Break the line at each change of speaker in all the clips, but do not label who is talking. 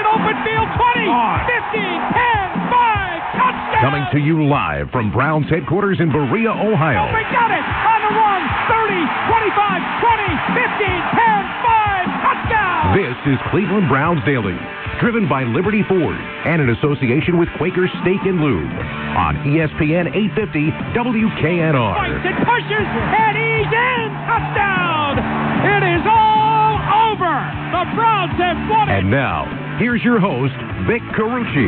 an open field. 20, 15, 10, 5, touchdown!
Coming to you live from Browns headquarters in Berea, Ohio.
We got it! On the run! 30, 25, 20, 15, 10, 5, touchdown!
This is Cleveland Browns Daily, driven by Liberty Ford and in association with Quaker Steak and Lube on ESPN 850 WKNR.
Fights and pushes, and he's in! Touchdown! It is all over! The Browns have won it!
And now, here's your host, Vic Carucci.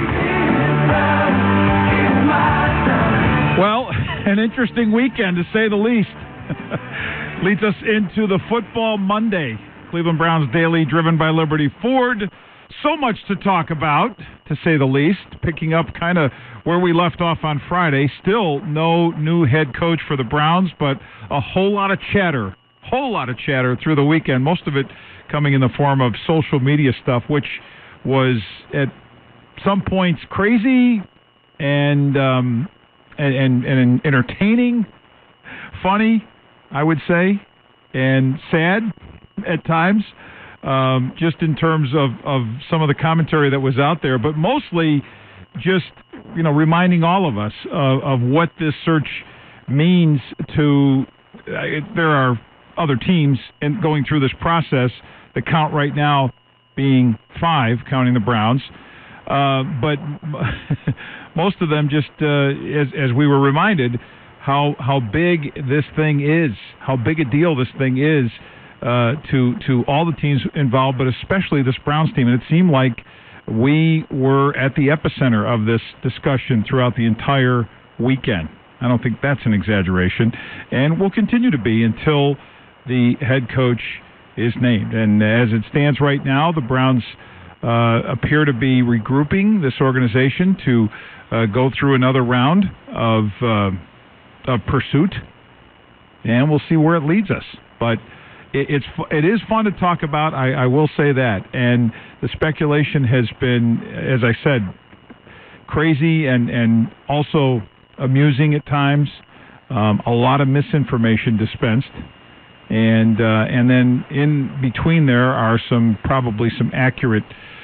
Well, an interesting weekend, to say the least. Leads us into the Football Monday. Cleveland Browns Daily, driven by Liberty Ford. So much to talk about, to say the least. Picking up kind of where we left off on Friday. Still no new head coach for the Browns, but a whole lot of chatter through the weekend. Most of it coming in the form of social media stuff, which was at some points crazy and entertaining, funny, I would say, and sad at times, just in terms of some of the commentary that was out there, but mostly just, reminding all of us of what this search means to, there are other teams and going through this process. The count right now being 5, counting the Browns. But most of them just, as we were reminded, how big this thing is, how big a deal this thing is to all the teams involved, but especially this Browns team. And it seemed like we were at the epicenter of this discussion throughout the entire weekend. I don't think that's an exaggeration. And will continue to be until the head coach is named. And as it stands right now, the Browns appear to be regrouping this organization to go through another round of pursuit, and we'll see where it leads us. But it is fun to talk about, I will say that. And the speculation has been, as I said, crazy and also amusing at times. A lot of misinformation dispensed. And then in between there are probably some accurate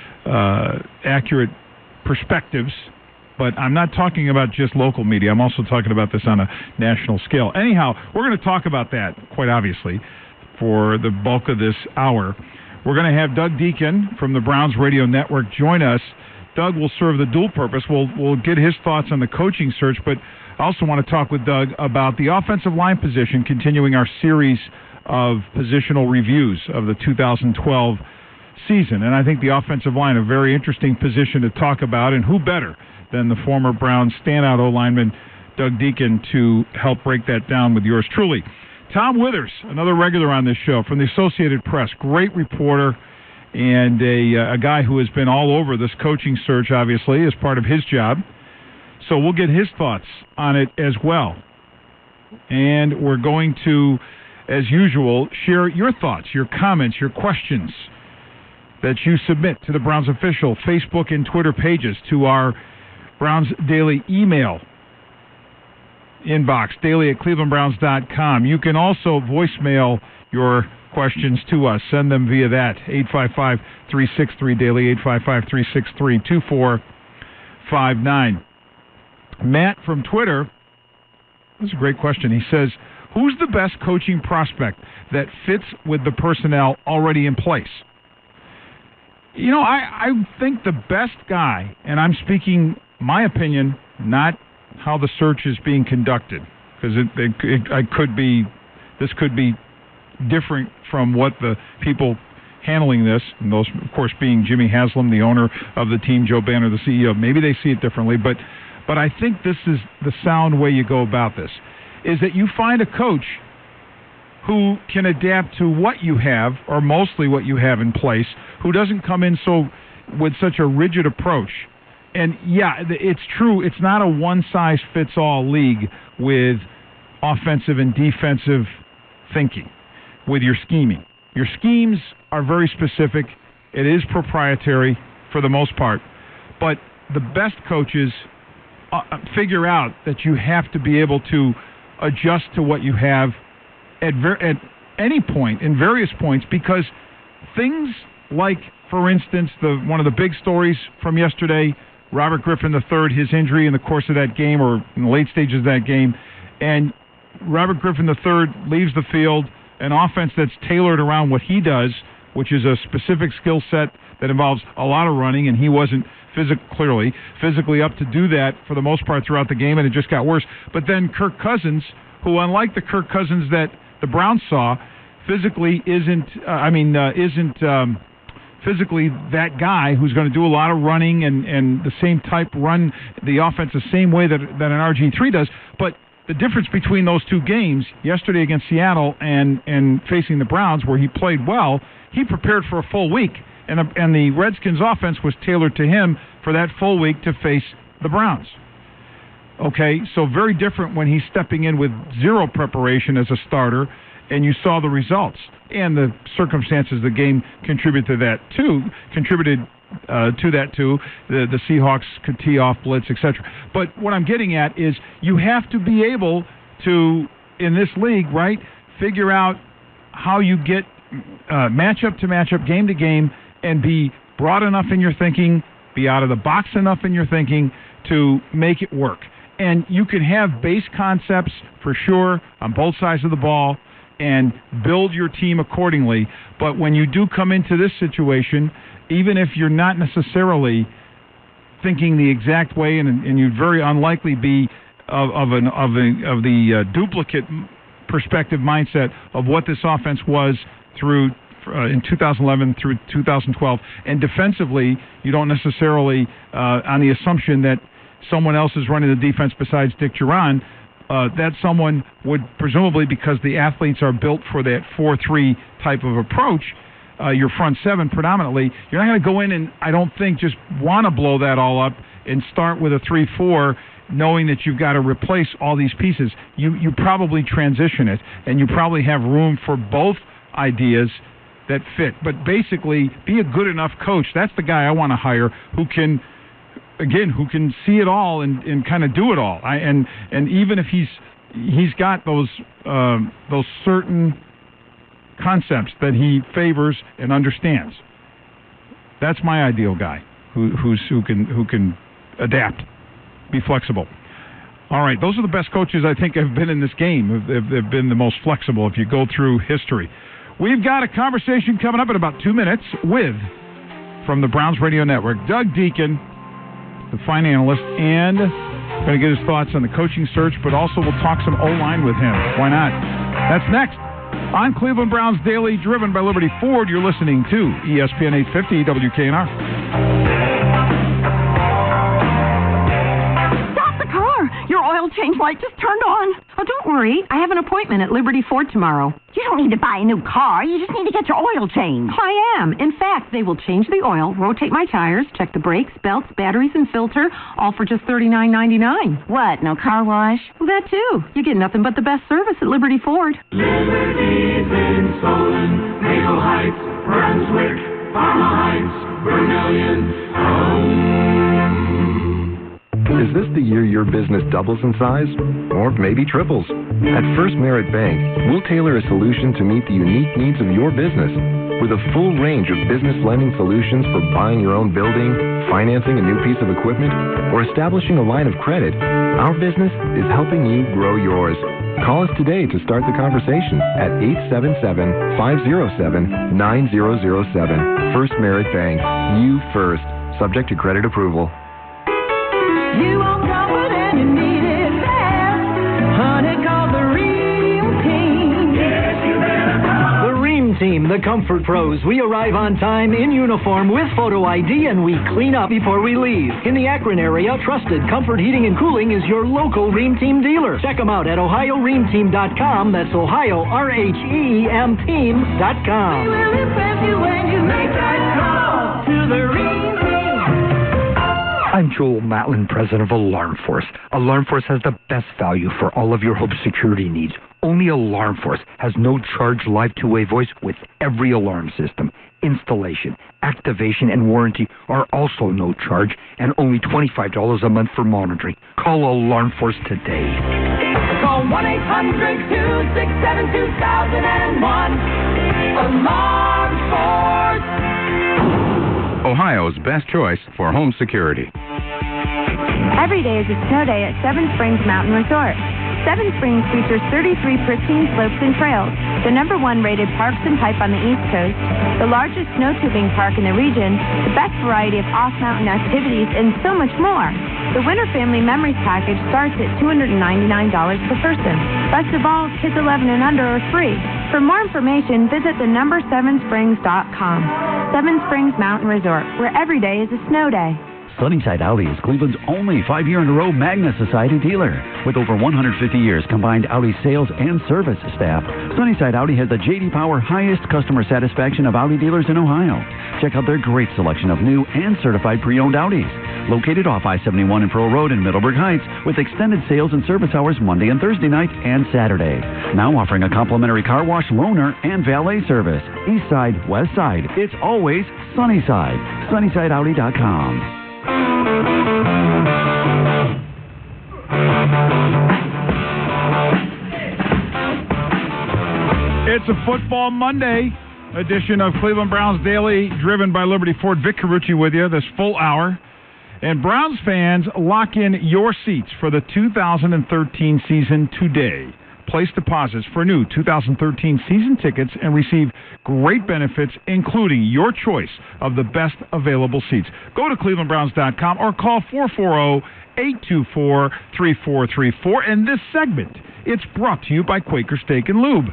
perspectives, but I'm not talking about just local media. I'm also talking about this on a national scale. Anyhow, we're going to talk about that, quite obviously, for the bulk of this hour. We're going to have Doug Deacon from the Browns Radio Network join us. Doug will serve the dual purpose. We'll get his thoughts on the coaching search, but I also want to talk with Doug about the offensive line position, continuing our series of positional reviews of the 2012 season. And I think the offensive line, a very interesting position to talk about, and who better than the former Browns standout O-lineman, Doug Deacon, to help break that down with yours truly. Tom Withers, another regular on this show from the Associated Press, great reporter and a guy who has been all over this coaching search, obviously, as part of his job. So we'll get his thoughts on it as well. And we're going to, as usual, share your thoughts, your comments, your questions that you submit to the Browns official Facebook and Twitter pages, to our Browns Daily email inbox, daily@clevelandbrowns.com. You can also voicemail your questions to us. Send them via that, 855-363-DAILY, 855-363-2459. Matt from Twitter, this is a great question. He says, who's the best coaching prospect that fits with the personnel already in place? I think the best guy, and I'm speaking my opinion, not how the search is being conducted, because this could be different from what the people handling this, and those, of course, being Jimmy Haslam, the owner of the team, Joe Banner, the CEO. Maybe they see it differently, but I think this is the sound way you go about this, is that you find a coach who can adapt to what you have, or mostly what you have in place, who doesn't come in with such a rigid approach. And yeah, it's true, it's not a one-size-fits-all league with offensive and defensive thinking, with your scheming. Your schemes are very specific. It is proprietary for the most part. But the best coaches figure out that you have to be able to adjust to what you have at any point, in various points, because things like, for instance, one of the big stories from yesterday, Robert Griffin III, his injury in the course of that game or in the late stages of that game, and Robert Griffin III leaves the field, an offense that's tailored around what he does, which is a specific skill set that involves a lot of running, and he wasn't physically up to do that for the most part throughout the game, and it just got worse. But then Kirk Cousins, who, unlike the Kirk Cousins that the Browns saw, physically isn't physically that guy who's going to do a lot of running and the same type run the offense the same way that an RG3 does. But the difference between those two games, yesterday against Seattle and facing the Browns, where he played well, he prepared for a full week, and the Redskins offense was tailored to him for that full week to face the Browns. Okay, so very different when he's stepping in with zero preparation as a starter, and you saw the results. And the circumstances of the game contributed to that too. The Seahawks could tee off blitz, etc. But what I'm getting at is you have to be able to, in this league, right, figure out how you get matchup to matchup, game to game, and be broad enough in your thinking, be out of the box enough in your thinking to make it work. And you can have base concepts for sure on both sides of the ball and build your team accordingly. But when you do come into this situation, even if you're not necessarily thinking the exact way, and you'd very unlikely be of the duplicate perspective mindset of what this offense was through in 2011 through 2012, and defensively, you don't necessarily on the assumption that someone else is running the defense besides Dick Duran. That someone would presumably, because the athletes are built for that 4-3 type of approach, your front seven predominantly, you're not going to go in and, I don't think, just want to blow that all up and start with a 3-4 knowing that you've got to replace all these pieces. You probably transition it, and you probably have room for both ideas that fit. But basically, be a good enough coach. That's the guy I want to hire who can see it all and kind of do it all. And even if he's got those certain concepts that he favors and understands, that's my ideal guy who can adapt, be flexible. All right, those are the best coaches I think have been in this game. They've been the most flexible if you go through history. We've got a conversation coming up in about 2 minutes from the Browns Radio Network, Doug Deacon, the fine analyst, and going to get his thoughts on the coaching search, but also we'll talk some O-line with him. Why not? That's next on Cleveland Browns Daily, driven by Liberty Ford. You're listening to ESPN 850 WKNR.
Stop the car! Your oil change light just turned on. Oh, don't worry. I have an appointment at Liberty Ford tomorrow. You don't need to buy a new car. You just need to get your oil changed. I am. In fact, they will change the oil, rotate my tires, check the brakes, belts, batteries, and filter, all for just $39.99. What, no car wash? Well, that too. You get nothing but the best service at Liberty Ford.
Liberty's been stolen. Maple Heights, Brunswick, Parma Heights, Vermilion,
Is this the year your business doubles in size? Or maybe triples? At First Merit Bank, we'll tailor a solution to meet the unique needs of your business. With a full range of business lending solutions for buying your own building, financing a new piece of equipment, or establishing a line of credit, our business is helping you grow yours. Call us today to start the conversation at 877-507-9007. First Merit Bank. You first. Subject to credit approval.
You want comfort and you need it fast. Honey, call the Ream Team.
Yes, you better call
The Ream Team, the Comfort Pros. We arrive on time in uniform with photo ID, and we clean up before we leave. In the Akron area, trusted Comfort Heating and Cooling is your local Ream Team dealer. Check them out at OhioReamTeam.com. That's Ohio, RHEEM Team.com.
We will impress you when you make that call to the Ream Team.
I'm Joel Matlin, president of Alarm Force. Alarm Force has the best value for all of your home security needs. Only Alarm Force has no charge live two-way voice with every alarm system. Installation, activation, and warranty are also no charge, and only $25 a month for monitoring. Call Alarm Force today.
Call 1-800-267-2001. Alarm Force.
Ohio's best choice for home security.
Every day is a snow day at Seven Springs Mountain Resort. Seven Springs features 33 pristine slopes and trails, the #1 rated Parks and Pipe on the East Coast, the largest snow tubing park in the region, the best variety of off-mountain activities, and so much more. The Winter Family Memories Package starts at $299 per person. Best of all, kids 11 and under are free. For more information, visit the7springs.com. Seven Springs Mountain Resort, where every day is a snow day.
Sunnyside Audi is Cleveland's only 5-year-in-a-row Magna Society dealer. With over 150 years combined Audi sales and service staff, Sunnyside Audi has the J.D. Power highest customer satisfaction of Audi dealers in Ohio. Check out their great selection of new and certified pre-owned Audis. Located off I-71 and Pearl Road in Middleburg Heights, with extended sales and service hours Monday and Thursday nights and Saturday. Now offering a complimentary car wash, loaner, and valet service. East side, west side, it's always Sunnyside. SunnysideAudi.com.
It's a Football Monday edition of Cleveland Browns Daily, driven by Liberty Ford. Vic Carucci with you this full hour. And Browns fans, lock in your seats for the 2013 season today. Place deposits for new 2013 season tickets and receive great benefits, including your choice of the best available seats. Go to clevelandbrowns.com or call 440-824-3434. And this segment, it's brought to you by Quaker Steak and Lube.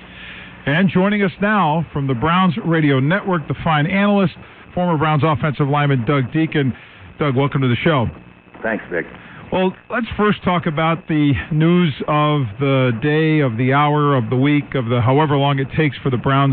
And joining us now from the Browns Radio Network, the fine analyst, former Browns offensive lineman Doug Deacon. Doug, welcome to the show.
Thanks, Vic.
Well, let's first talk about the news of the day, of the hour, of the week, of the however long it takes for the Browns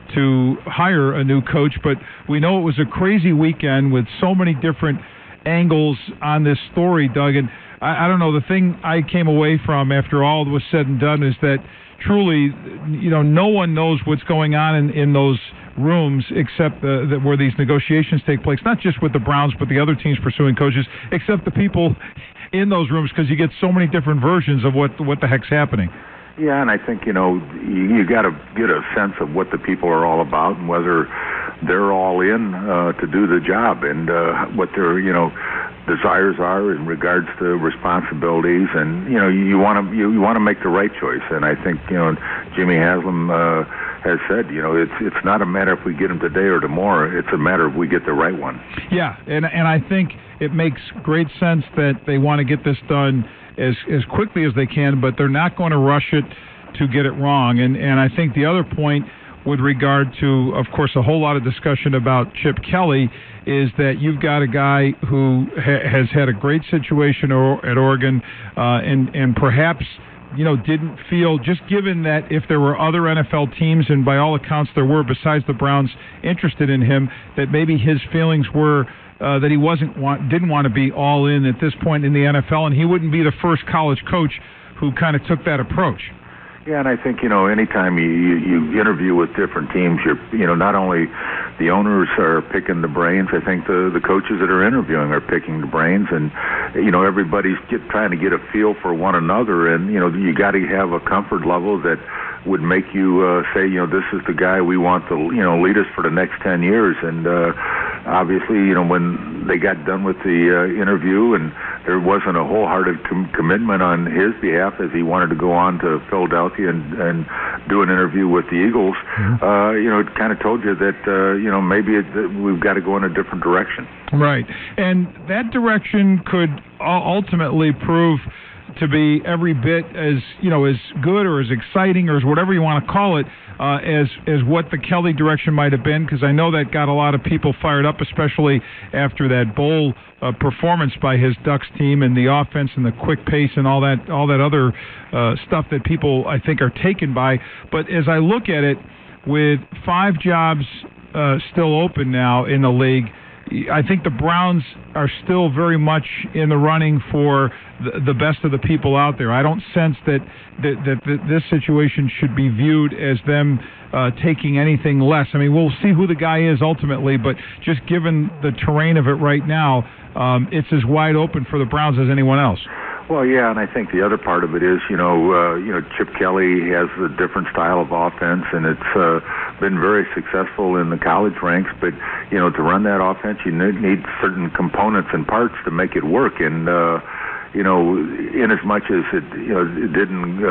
to hire a new coach. But we know it was a crazy weekend with so many different angles on this story, Doug. And I don't know, the thing I came away from after all was said and done is that truly, no one knows what's going on in those rooms except where these negotiations take place, not just with the Browns, but the other teams pursuing coaches, except the people in those rooms, because you get so many different versions of what the heck's happening.
Yeah, and I think, you got to get a sense of what the people are all about and whether they're all in to do the job and what their, desires are in regards to responsibilities, and you want to make the right choice. And I think Jimmy Haslam has said it's not a matter if we get him today or tomorrow. It's a matter if we get the right one. Yeah, and I think it makes great sense that they want to get this done as quickly as they can, but they're not going to rush it to get it wrong. And I think the other point with regard to, of course, a whole lot of discussion about Chip Kelly is that you've got a guy who has had a great situation at Oregon and perhaps, didn't feel, just given that if there were other NFL teams, and by all accounts there were besides the Browns interested in him, that maybe his feelings were that he didn't want to be all in at this point in the NFL, and he wouldn't be the first college coach who kind of took that approach. Yeah, and I think, anytime you interview with different teams, you're, not only the owners are picking the brains, I think the coaches that are interviewing are picking the brains, and, everybody's trying to get a feel for one another, and, you got to have a comfort level that would make you say, this is the guy we want to, lead us for the next 10 years. And obviously, when they got done with the interview and there wasn't a wholehearted commitment on his behalf as he wanted to go on to Philadelphia and do an interview with the Eagles, it kind of told you that, maybe we've got to go in a different direction.
Right. And that direction could ultimately prove to be every bit as good or as exciting or as whatever you want to call it as what the Kelly direction might have been, because I know that got a lot of people fired up, especially after that bowl performance by his Ducks team and the offense and the quick pace and all that other stuff that people I think are taken by. But as I look at it, with 5 jobs still open now in the league, I think the Browns are still very much in the running for the best of the people out there. I don't sense that this situation should be viewed as them taking anything less. I mean, we'll see who the guy is ultimately, but just given the terrain of it right now, it's as wide open for the Browns as anyone else.
Well, yeah, and I think the other part of it is, Chip Kelly has a different style of offense, and it's been very successful in the college ranks. But to run that offense, you need certain components and parts to make it work. And in as much as it didn't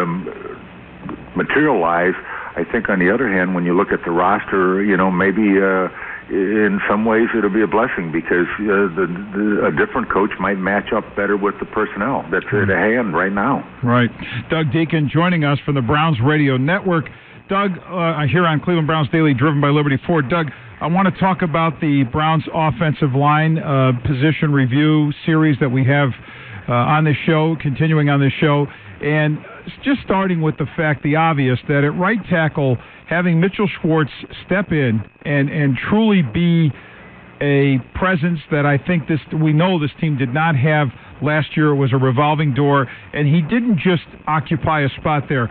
materialize, I think on the other hand, when you look at the roster, maybe. In some ways, it'll be a blessing because a different coach might match up better with the personnel that's at hand right now.
Right. Doug Deacon joining us from the Browns Radio Network. Doug, here on Cleveland Browns Daily, driven by Liberty Ford. Doug, I want to talk about the Browns offensive line position review series that we have on this show, continuing on this show, and just starting with the fact, the obvious, that at right tackle, having Mitchell Schwartz step in and truly be a presence that I think we know this team did not have last year. It was a revolving door, and he didn't just occupy a spot there.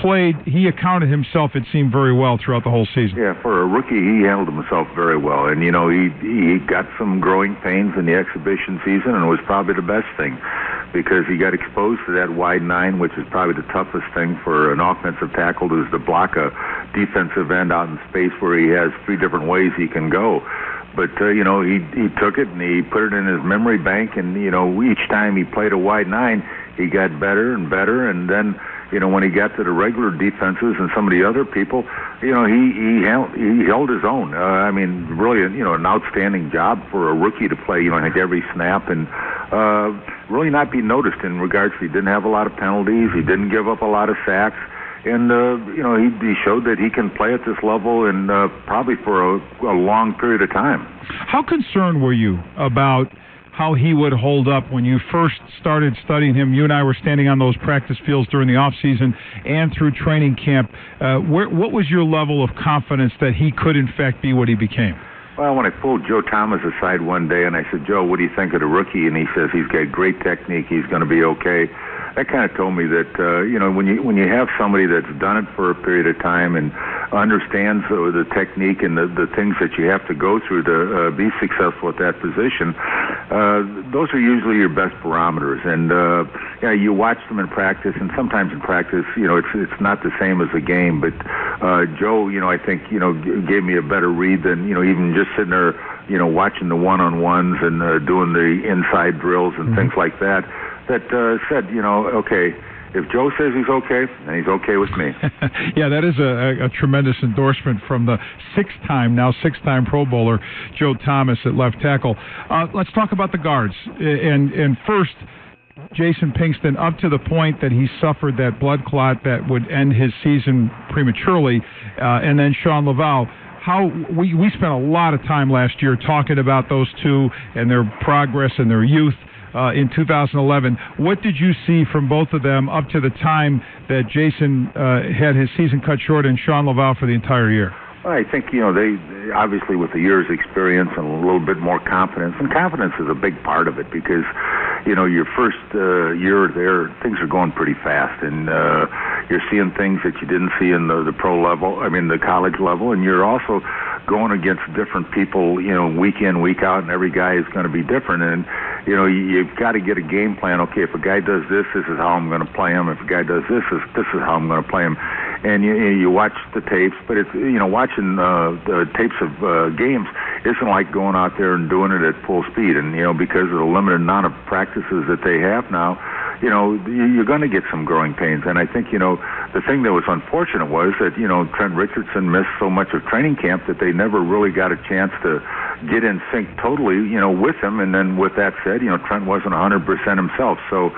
He accounted himself, it seemed, very well throughout the whole season.
Yeah, for a rookie, he handled himself very well. And, he got some growing pains in the exhibition season, and it was probably the best thing because he got exposed to that wide nine, which is probably the toughest thing for an offensive tackle, is to block a defensive end out in space where he has three different ways he can go. But, he took it and he put it in his memory bank, and, each time he played a wide nine, he got better and better, and then, when he got to the regular defenses and some of the other people, he held his own. Really, an outstanding job for a rookie to play, every snap and really not be noticed in regards to he didn't have a lot of penalties, he didn't give up a lot of sacks. And, he showed that he can play at this level and probably for a long period of time.
How concerned were you about how he would hold up when you first started studying him? You and I were standing on those practice fields during the offseason and through training camp. What was your level of confidence that he could, in fact, be what he became?
Well, when I pulled Joe Thomas aside one day and I said, Joe, what do you think of the rookie? And he says he's got great technique, he's going to be okay. That kind of told me that, when you have somebody that's done it for a period of time and understands the technique and the things that you have to go through to be successful at that position, those are usually your best barometers. And, you watch them in practice, and sometimes in practice, it's not the same as a game. But Joe, I think, gave me a better read than, even just sitting there, watching the one-on-ones and doing the inside drills and things like that. That said, okay, if Joe says he's okay, then he's okay with me.
Yeah, that is a tremendous endorsement from the six-time Pro Bowler, Joe Thomas at left tackle. Let's talk about the guards. And first, Jason Pinkston, up to the point that he suffered that blood clot that would end his season prematurely, and then Sean Laval. How we spent a lot of time last year talking about those two and their progress and their youth. In 2011. What did you see from both of them up to the time that Jason had his season cut short and Sean Laval for the entire year?
Well, I think, they obviously with the year's experience and a little bit more confidence, and confidence is a big part of it because, your first year there, things are going pretty fast, and you're seeing things that you didn't see in the pro level, the college level, and you're also going against different people, week in, week out, and every guy is going to be different, and you've got to get a game plan. Okay, if a guy does this, this is how I'm going to play him. If a guy does this is how I'm going to play him. And you watch the tapes, but it's watching the tapes of games isn't like going out there and doing it at full speed. And because of the limited amount of practices that they have now, you're going to get some growing pains. And I think the thing that was unfortunate was that Trent Richardson missed so much of training camp that they never really got a chance to get in sync totally, with him. And then with that said, Trent wasn't 100% himself. So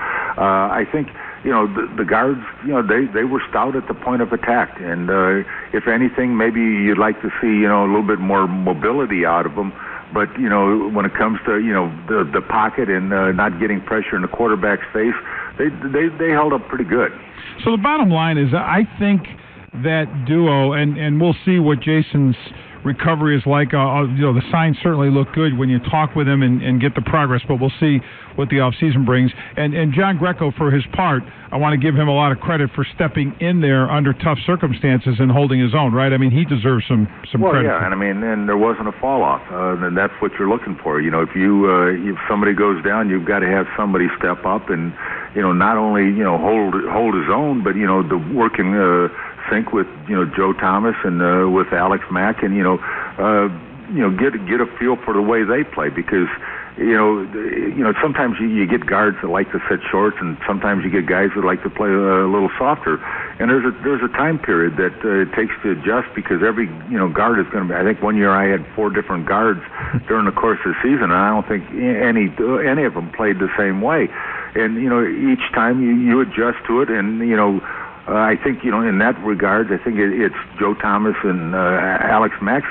I think, the guards, they were stout at the point of attack. And if anything, maybe you'd like to see, a little bit more mobility out of them. But, when it comes to, the pocket and not getting pressure in the quarterback's face, they held up pretty good.
So the bottom line is I think that duo, and we'll see what Jason's recovery is like. The signs certainly look good when you talk with him and get the progress, but we'll see what the offseason brings. And John Greco, for his part, I want to give him a lot of credit for stepping in there under tough circumstances and holding his own, right? He deserves some credit.
Yeah, and there wasn't a fall off, and that's what you're looking for. If somebody goes down, you've got to have somebody step up and not only hold his own, but to work in sync with Joe Thomas and with Alex Mack, and get a feel for the way they play, because sometimes you get guards that like to set shorts, and sometimes you get guys that like to play a little softer. And there's a time period that it takes to adjust, because every guard is going to be. I think one year I had 4 different guards during the course of the season, and I don't think any of them played the same way. And each time you adjust to it, and I think in that regard, I think it's Joe Thomas and Alex Mack's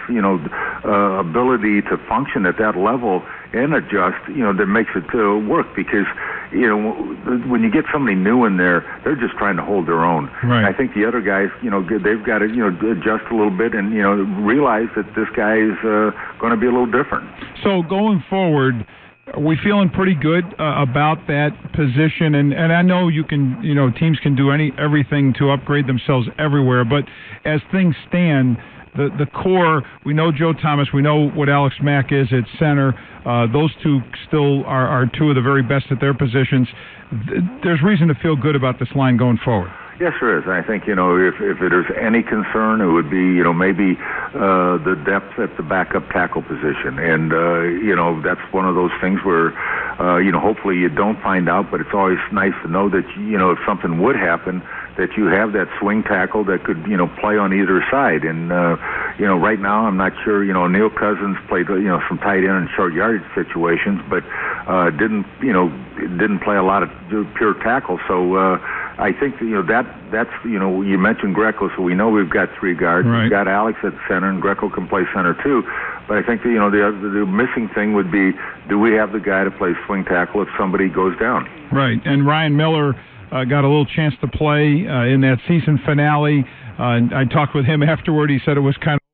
ability to function at that level and adjust that makes it work, because when you get somebody new in there, they're just trying to hold their own.
Right.
I think the other guys they've got to adjust a little bit and realize that this guy is going to be a little different.
So going forward, are we feeling pretty good about that position? And I know you can, teams can do everything to upgrade themselves everywhere, but as things stand, the core, we know Joe Thomas, we know what Alex Mack is at center. Those two still are 2 of the very best at their positions. There's reason to feel good about this line going forward.
Yes, there is. I think, if there's any concern, it would be, maybe the depth at the backup tackle position. And, that's one of those things where, hopefully you don't find out, but it's always nice to know that, if something would happen, that you have that swing tackle that could, play on either side. And, right now I'm not sure, Neil Cousins played, some tight end and short yardage situations, but didn't play a lot of pure tackle. So, I think that's you mentioned Greco, so we know we've got 3 guards.
Right.
We've got Alex at center, and Greco can play center too. But I think the missing thing would be, do we have the guy to play swing tackle if somebody goes down?
Right. And Ryan Miller got a little chance to play in that season finale. And I talked with him afterward. He said it was kind of.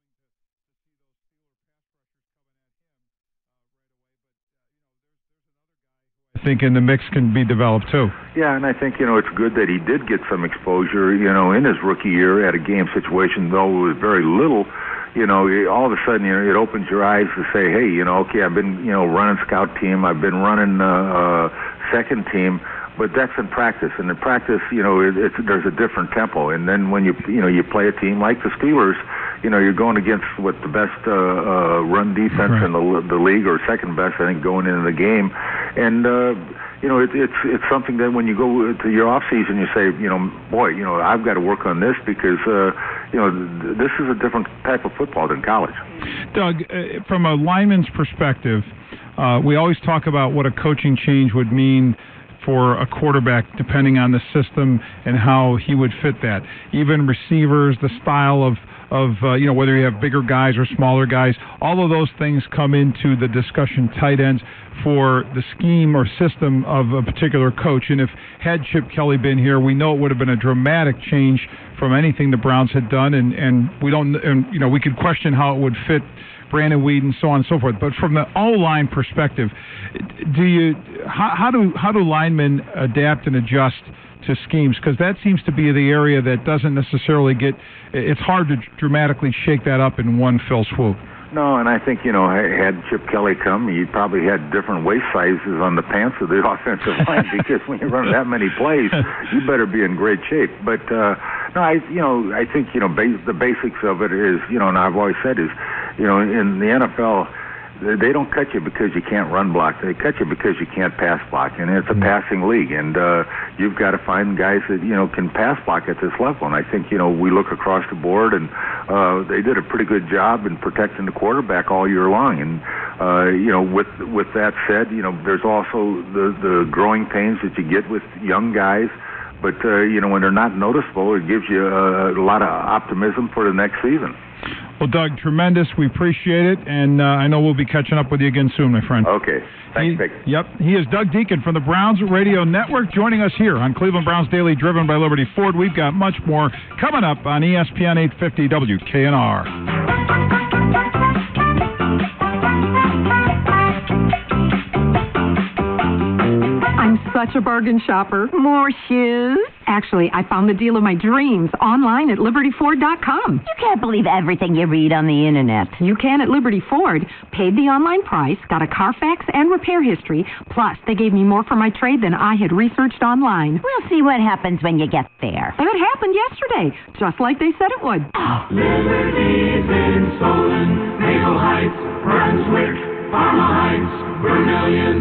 I think in the mix can be developed too.
Yeah, and I think it's good that he did get some exposure in his rookie year at a game situation, though it was very little. All of a sudden it opens your eyes to say, hey, okay, I've been running scout team, I've been running second team, but that's in practice. And in practice, there's a different tempo. And then when you play a team like the Steelers, you're going against what the best run defense
right.
in the league, or second best, I think, going into the game. And it's something that when you go to your off season, you say, boy, I've got to work on this, because this is a different type of football than college.
Doug, from a lineman's perspective, we always talk about what a coaching change would mean for a quarterback, depending on the system and how he would fit that. Even receivers, the style of whether you have bigger guys or smaller guys, all of those things come into the discussion. Tight ends, for the scheme or system of a particular coach. And if had Chip Kelly been here, we know it would have been a dramatic change from anything the Browns had done, and we could question how it would fit Brandon Weeden, so on and so forth. But from the O-line perspective, how do linemen adapt and adjust to schemes? Because that seems to be the area that doesn't necessarily it's hard to dramatically shake that up in one fell swoop.
No, and I think, had Chip Kelly come, you probably had different waist sizes on the pants of the offensive line, because when you run that many plays, you better be in great shape. But, no, I think, the basics of it is, and I've always said is, in the NFL, they don't cut you because you can't run block. They cut you because you can't pass block, and it's a passing league. And you've got to find guys that can pass block at this level. And I think we look across the board, and they did a pretty good job in protecting the quarterback all year long. And with that said, there's also the growing pains that you get with young guys. But when they're not noticeable, it gives you a lot of optimism for the next season.
Well, Doug, tremendous. We appreciate it, and I know we'll be catching up with you again soon, my friend.
Okay. Thanks, Vic.
Yep. He is Doug Deacon from the Browns Radio Network, joining us here on Cleveland Browns Daily, driven by Liberty Ford. We've got much more coming up on ESPN 850 WKNR.
I'm such a bargain shopper. More shoes? Actually, I found the deal of my dreams online at LibertyFord.com.
You can't believe everything you read on the internet.
You can at Liberty Ford. Paid the online price, got a Carfax and repair history, plus they gave me more for my trade than I had researched online.
We'll see what happens when you get there.
And it happened yesterday, just like they said it would.
Liberty's in Solon, Maple Heights, Brunswick, Parma Heights, Vermilion,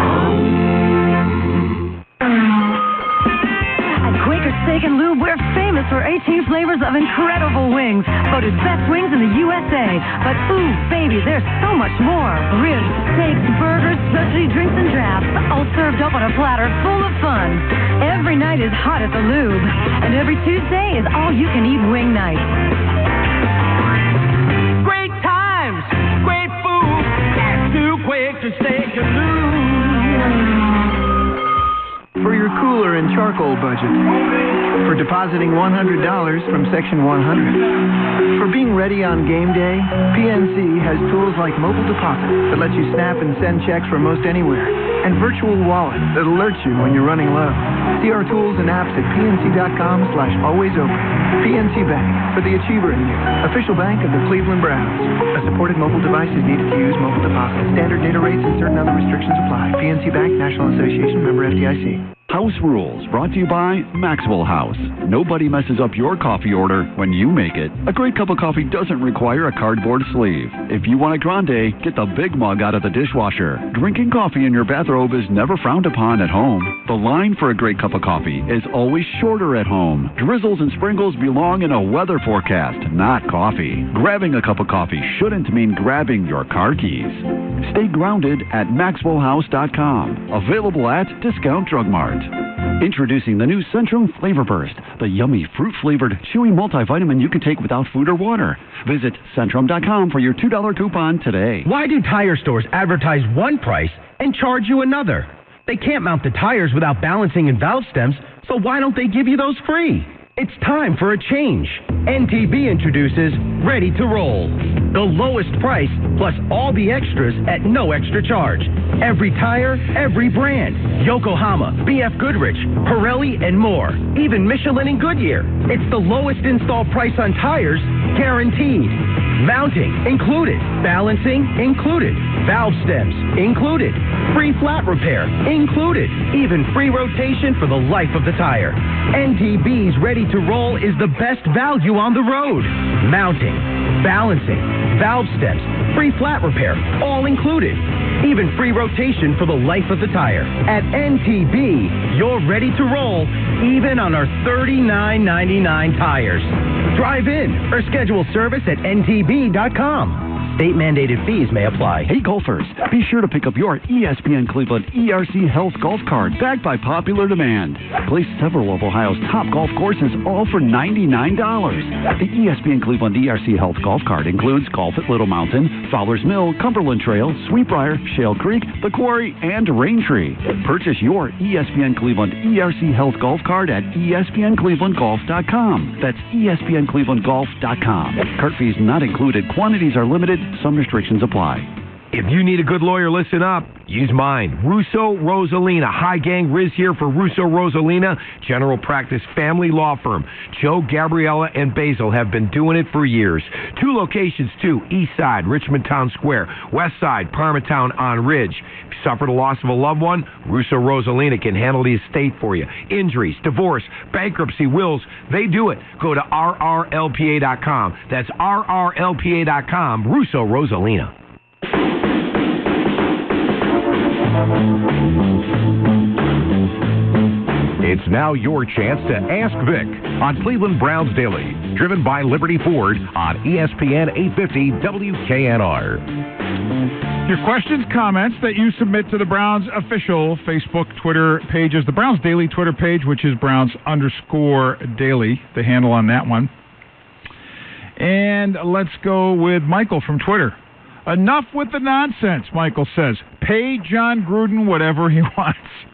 At Quaker Steak and Lube, we're famous for 18 flavors of incredible wings, voted best wings in the USA. But ooh, baby, there's so much more. Ribs, steaks, burgers, specialty drinks, and drafts, all served up on a platter full of fun. Every night is hot at the Lube, and every Tuesday is all-you-can-eat wing night.
Great times, great food, that's too quick to Steak and Lube.
For your cooler and charcoal budget. For depositing $100 from Section 100. For being ready on game day, PNC has tools like mobile deposit that lets you snap and send checks from most anywhere, and virtual wallet that alerts you when you're running low. See our tools and apps at pnc.com/alwaysopen. PNC Bank, for the achiever in you. Official bank of the Cleveland Browns. A supported mobile device is needed to use mobile deposit. Standard data rates and certain other restrictions apply. PNC Bank, National Association, member FDIC.
House Rules, brought to you by Maxwell House. Nobody messes up your coffee order when you make it. A great cup of coffee doesn't require a cardboard sleeve. If you want a grande, get the big mug out of the dishwasher. Drinking coffee in your bathrobe is never frowned upon at home. The line for a great cup of coffee is always shorter at home. Drizzles and sprinkles belong in a weather forecast, not coffee. Grabbing a cup of coffee shouldn't mean grabbing your car keys. Stay grounded at MaxwellHouse.com. Available at Discount Drug Mart. Introducing the new Centrum Flavor Burst, the yummy fruit-flavored, chewy multivitamin you can take without food or water. Visit Centrum.com for your $2 coupon today.
Why do tire stores advertise one price and charge you another? They can't mount the tires without balancing and valve stems, so why don't they give you those free? It's time for a change. NTB introduces Ready to Roll. The lowest price plus all the extras at no extra charge. Every tire, every brand. Yokohama, BF Goodrich, Pirelli, and more. Even Michelin and Goodyear. It's the lowest install price on tires, guaranteed. Mounting included. Balancing included. Valve stems included. Free flat repair included. Even free rotation for the life of the tire. NTB's Ready to Roll is the best value on the road. Mounting, balancing, valve stems, free flat repair, all included. Even free rotation for the life of the tire. At NTB, you're ready to roll, even on our $39.99 tires. Drive in or schedule service at ntb.com. State-mandated fees may apply.
Hey golfers, be sure to pick up your ESPN Cleveland ERC Health Golf Card, backed by popular demand. Play several of Ohio's top golf courses, all for $99. The ESPN Cleveland ERC Health Golf Card includes golf at Little Mountain, Fowler's Mill, Cumberland Trail, Sweetbriar, Shale Creek, The Quarry, and Raintree. Purchase your ESPN Cleveland ERC Health Golf Card at ESPNClevelandGolf.com. That's ESPNClevelandGolf.com. Cart fees not included. Quantities are limited. Some restrictions apply.
If you need a good lawyer, listen up. Use mine. Russo Rosalina. Hi, gang. Riz here for Russo Rosalina, general practice family law firm. Joe, Gabriella, and Basil have been doing it for years. 2 locations, too. East Side, Richmond Town Square. West Side, Parmatown on Ridge. If you suffered a loss of a loved one, Russo Rosalina can handle the estate for you. Injuries, divorce, bankruptcy, wills, they do it. Go to RRLPA.com. That's RRLPA.com. Russo Rosalina.
It's now your chance to Ask Vic on Cleveland Browns Daily, driven by Liberty Ford on ESPN 850 WKNR.
Your questions, comments that you submit to the Browns official Facebook, Twitter pages, the Browns Daily Twitter page, which is Browns_Daily, the handle on that one. And let's go with Michael from Twitter. Enough with the nonsense, Michael says. Pay John Gruden whatever he wants.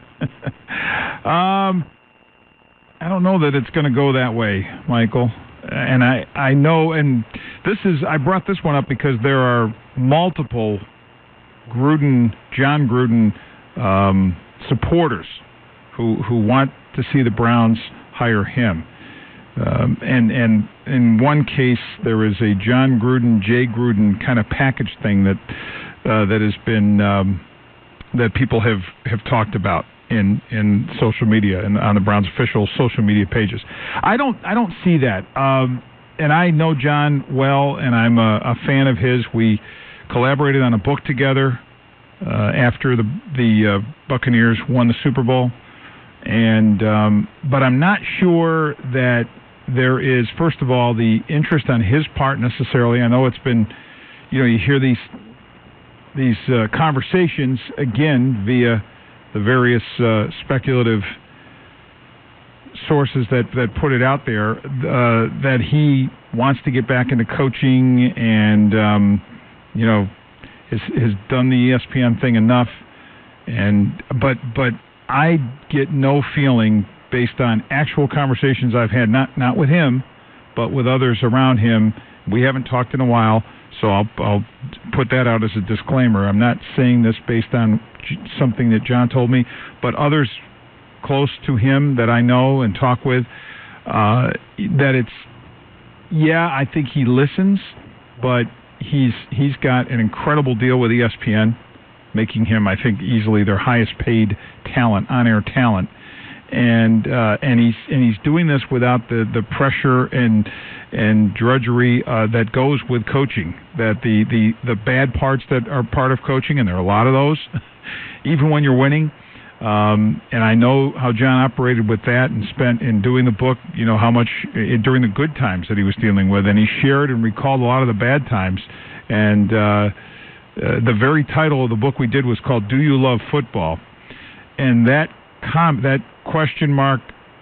I don't know that it's going to go that way, Michael. And I know, and I brought this one up because there are multiple John Gruden supporters who want to see the Browns hire him. And in one case, there is a John Gruden, Jay Gruden kind of package thing that has been that people have talked about in social media and on the Browns' official social media pages. I don't see that. And I know John well, and I'm a fan of his. We collaborated on a book together after the Buccaneers won the Super Bowl, and but I'm not sure that there is, first of all, the interest on his part necessarily. I know it's been, you hear these conversations again via the various speculative sources that put it out there that he wants to get back into coaching and has done the ESPN thing enough, but I get no feeling based on actual conversations I've had, not with him, but with others around him. We haven't talked in a while, so I'll put that out as a disclaimer. I'm not saying this based on something that John told me, but others close to him that I know and talk with, that it's, I think he listens, but he's got an incredible deal with ESPN, making him, I think, easily their highest paid talent, on-air talent. And he's doing this without the pressure and drudgery that goes with coaching. That the bad parts that are part of coaching, and there are a lot of those, even when you're winning. And I know how John operated with that and spent in doing the book. How much during the good times that he was dealing with, and he shared and recalled a lot of the bad times. And the very title of the book we did was called "Do You Love Football?" And that question mark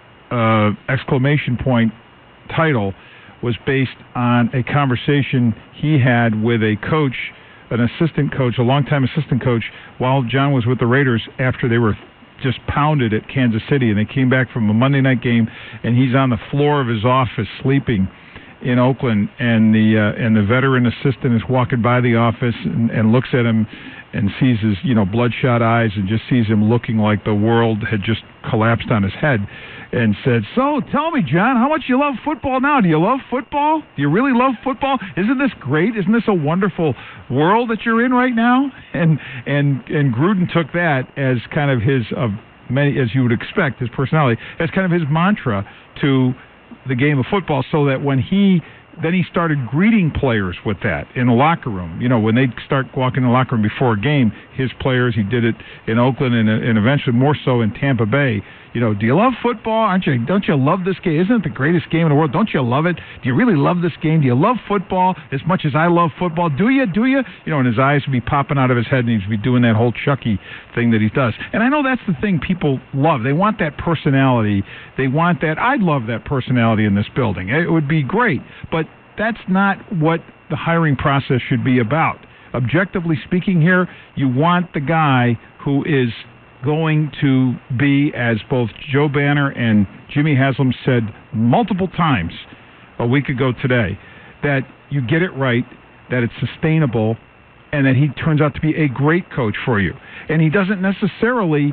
exclamation point title was based on a conversation he had with a coach, an assistant coach, a longtime assistant coach, while John was with the Raiders after they were just pounded at Kansas City, and they came back from a Monday night game, and he's on the floor of his office sleeping in Oakland, and the veteran assistant is walking by the office and looks at him and sees his bloodshot eyes and just sees him looking like the world had just collapsed on his head, and said, "So tell me, John, how much you love football now? Do you love football? Do you really love football? Isn't this great? Isn't this a wonderful world that you're in right now?" And Gruden took that as kind of his, of many, as you would expect, his personality, as kind of his mantra to the game of football, so that when he started greeting players with that in the locker room. When they'd start walking in the locker room before a game, his players, he did it in Oakland and eventually more so in Tampa Bay. Do you love football? Don't you love this game? Isn't it the greatest game in the world? Don't you love it? Do you really love this game? Do you love football as much as I love football? Do you? And his eyes would be popping out of his head, and he'd be doing that whole Chucky thing that he does. And I know that's the thing people love. They want that personality. They want that. I'd love that personality in this building. It would be great. But that's not what the hiring process should be about. Objectively speaking here, you want the guy who is going to be, as both Joe Banner and Jimmy Haslam said multiple times a week ago today, that you get it right, that it's sustainable, and that he turns out to be a great coach for you. And he doesn't necessarily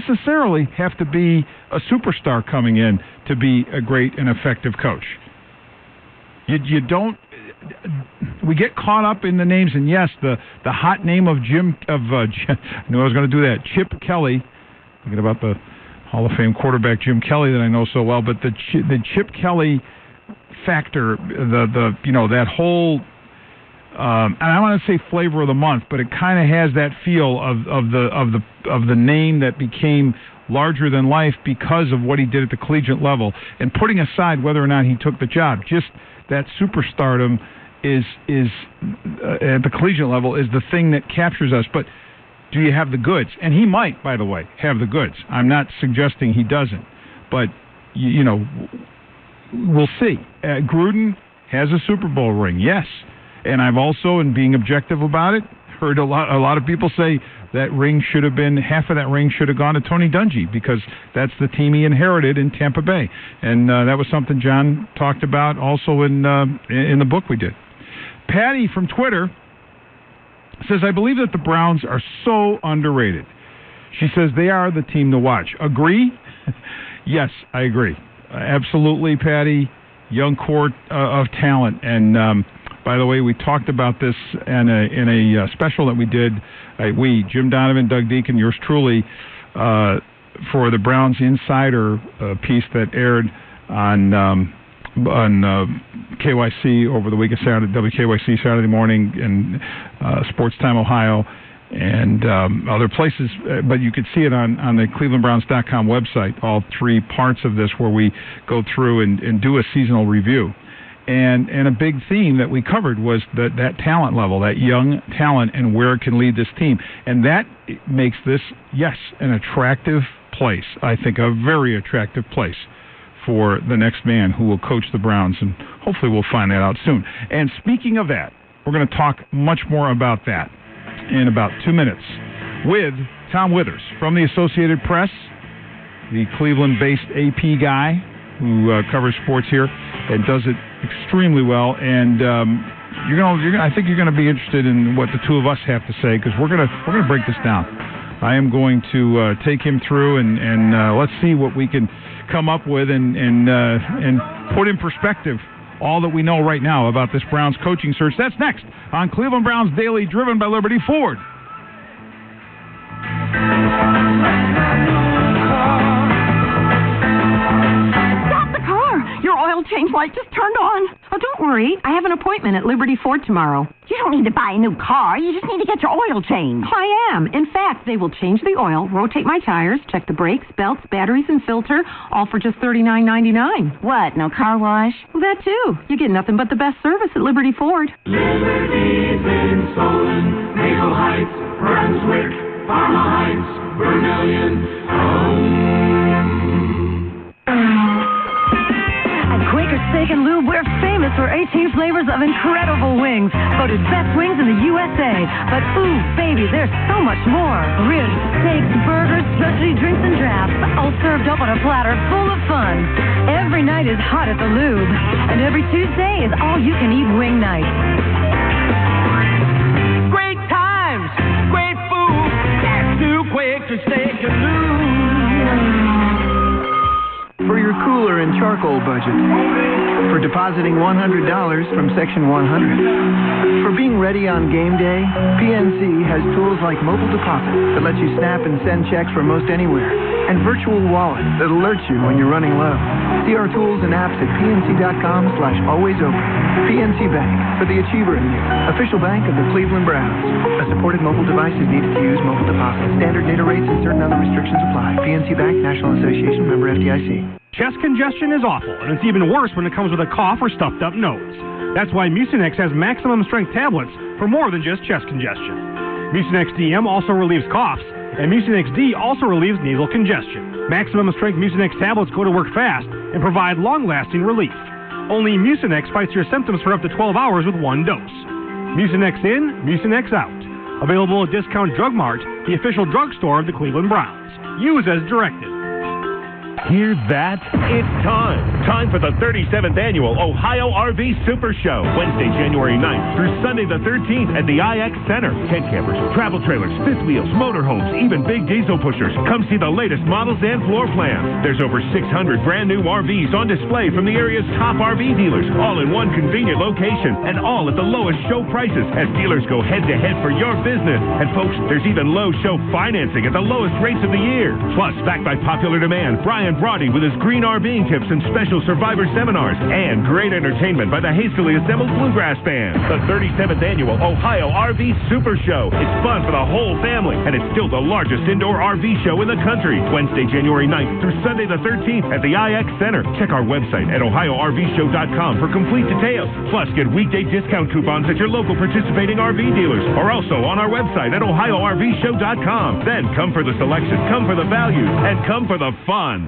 have to be a superstar coming in to be a great and effective coach. You don't. We get caught up in the names, and yes, the hot name of I knew I was going to do that. Chip Kelly, thinking about the Hall of Fame quarterback Jim Kelly that I know so well, but the Chip Kelly factor, that whole. And I want to say flavor of the month, but it kind of has that feel of the name that became larger than life because of what he did at the collegiate level. And putting aside whether or not he took the job, just that superstardom is at the collegiate level is the thing that captures us. But do you have the goods? And he might, by the way, have the goods. I'm not suggesting he doesn't, but we'll see. Gruden has a Super Bowl ring, yes, and I've also, in being objective about it, heard a lot of people say that ring should have been, half of that ring should have gone to Tony Dungy, because that's the team he inherited in Tampa Bay. And that was something John talked about also in the book we did. Patty from Twitter says, I believe that the Browns are so underrated. She says they are the team to watch. Agree? Yes, I agree. Absolutely, Patty. Young core of talent. And by the way, we talked about this in a special that we did. Jim Donovan, Doug Deacon, yours truly, for the Browns Insider piece that aired on KYC over the week of Saturday, WKYC Saturday morning, and Sports Time Ohio, and other places. But you could see it on the ClevelandBrowns.com website, all three parts of this where we go through and do a seasonal review. And a big theme that we covered was that talent level, that young talent, and where it can lead this team. And that makes this, yes, an attractive place. I think a very attractive place for the next man who will coach the Browns. And hopefully we'll find that out soon. And speaking of that, we're going to talk much more about that in about 2 minutes with Tom Withers from the Associated Press, the Cleveland-based AP guy who covers sports here and does it extremely well. And I think you're gonna be interested in what the two of us have to say, because we're gonna break this down. I am going to take him through and let's see what we can come up with and put in perspective all that we know right now about this Browns coaching search. That's next on Cleveland Browns Daily, driven by Liberty Ford.
Your oil change light just turned on. Oh, don't worry. I have an appointment at Liberty Ford tomorrow.
You don't need to buy a new car. You just need to get your oil changed.
I am. In fact, they will change the oil, rotate my tires, check the brakes, belts, batteries, and filter, all for just $39.99.
What, no car wash?
Well, that too. You get nothing but the best service at Liberty Ford.
Liberty's in Solon, Maple Heights, Brunswick, Parma Heights, Vermillion,
Quaker Steak and Lube, we're famous for 18 flavors of incredible wings. Voted best wings in the USA. But ooh, baby, there's so much more. Ribs, steaks, burgers, specialty drinks, and drafts, all served up on a platter full of fun. Every night is hot at the Lube. And every Tuesday is all-you-can-eat wing night.
Great times, great food. That's too quick to Steak and Lube.
For your cooler and charcoal budget. For depositing $100 from Section 100. For being ready on game day, PNC has tools like mobile deposit that lets you snap and send checks from most anywhere, and virtual wallet that alerts you when you're running low. See our tools and apps at pnc.com/alwaysopen. PNC Bank, for the achiever in you. Official bank of the Cleveland Browns. A supported mobile device is needed to use mobile deposit. Standard data rates and certain other restrictions apply. PNC Bank, National Association, member FDIC.
Chest congestion is awful, and it's even worse when it comes with a cough or stuffed up nose. That's why Mucinex has maximum strength tablets for more than just chest congestion. Mucinex DM also relieves coughs, and Mucinex D also relieves nasal congestion. Maximum strength Mucinex tablets go to work fast and provide long-lasting relief. Only Mucinex fights your symptoms for up to 12 hours with one dose. Mucinex in, Mucinex out. Available at Discount Drug Mart, the official drugstore of the Cleveland Browns. Use as directed.
Hear that? It's time. Time for the 37th Annual Ohio RV Super Show. Wednesday, January 9th through Sunday the 13th at the IX Center. Tent campers, travel trailers, fifth wheels, motorhomes, even big diesel pushers. Come see the latest models and floor plans. There's over 600 brand new RVs on display from the area's top RV dealers, all in one convenient location and all at the lowest show prices as dealers go head to head for your business. And folks, there's even low show financing at the lowest rates of the year. Plus, backed by popular demand, Brian Brody with his green RVing tips and special survivor seminars, and great entertainment by the hastily assembled Bluegrass Band. The 37th Annual Ohio RV Super Show. It's fun for the whole family, and it's still the largest indoor RV show in the country. Wednesday, January 9th through Sunday the 13th at the IX Center. Check our website at OhioRVShow.com for complete details. Plus, get weekday discount coupons at your local participating RV dealers, or also on our website at OhioRVShow.com. Then come for the selection, come for the value, and come for the fun.